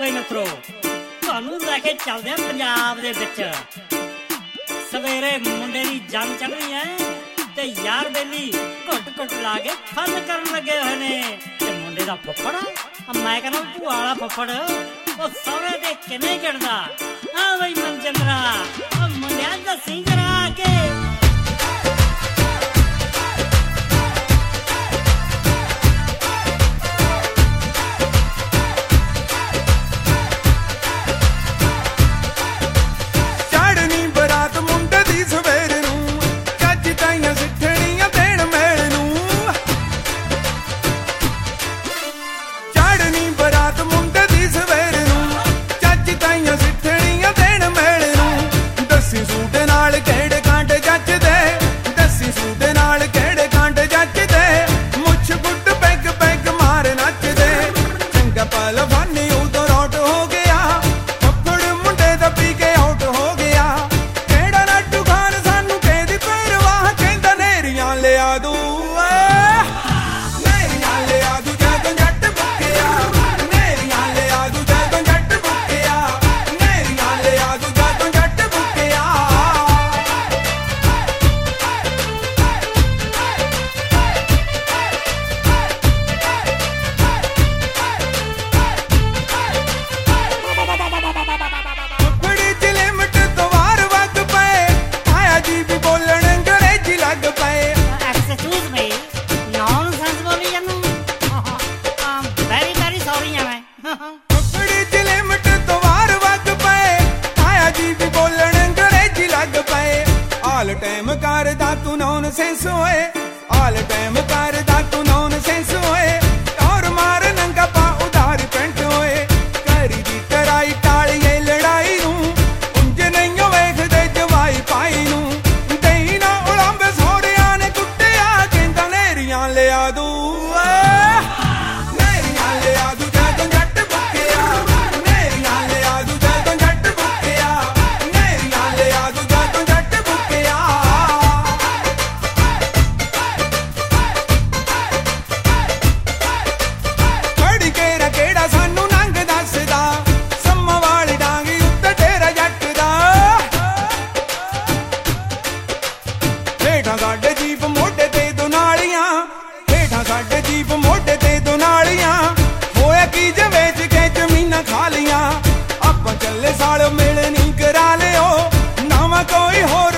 ਬਈ ਮਿੱਤਰੋ, ਤੁਹਾਨੂੰ ਲੈ ਕੇ ਚੱਲਦੇ ਆ ਪੰਜਾਬ ਦੇ ਵਿੱਚ। ਸਵੇਰੇ ਮੁੰਡੇ ਦੀ ਜੰਗ ਚੜ੍ਹਨੀ ਐ ਤੇ ਯਾਰ ਬੇਲੀ ਘੁੱਟ ਲਾ ਕੇ ਫਨ ਕਰਨ ਲੱਗੇ ਹੋਏ ਨੇ। ਤੇ ਮੁੰਡੇ ਦਾ ਫੁੱਫੜ, ਮੈਂ ਕਹਿੰਦਾ ਭੂਆ ਵਾਲਾ ਫੁੱਫੜ, ਉਹ ਸਹੁਰੇ ਤੇ ਕਿਵੇਂ ਗਿਣਦਾ। ਆ ਬਈ ਮਨਜਿੰਦਰਾ, ਉਹ ਮੁੰਡਿਆਂ ਦਾ ਸਿੰਗਰਾ ਕੇ ਸਾਲ ਮਿਲਣੀ ਕਰਾ ਲਿਓ, ਨਵਾਂ ਕੋਈ ਹੋਰ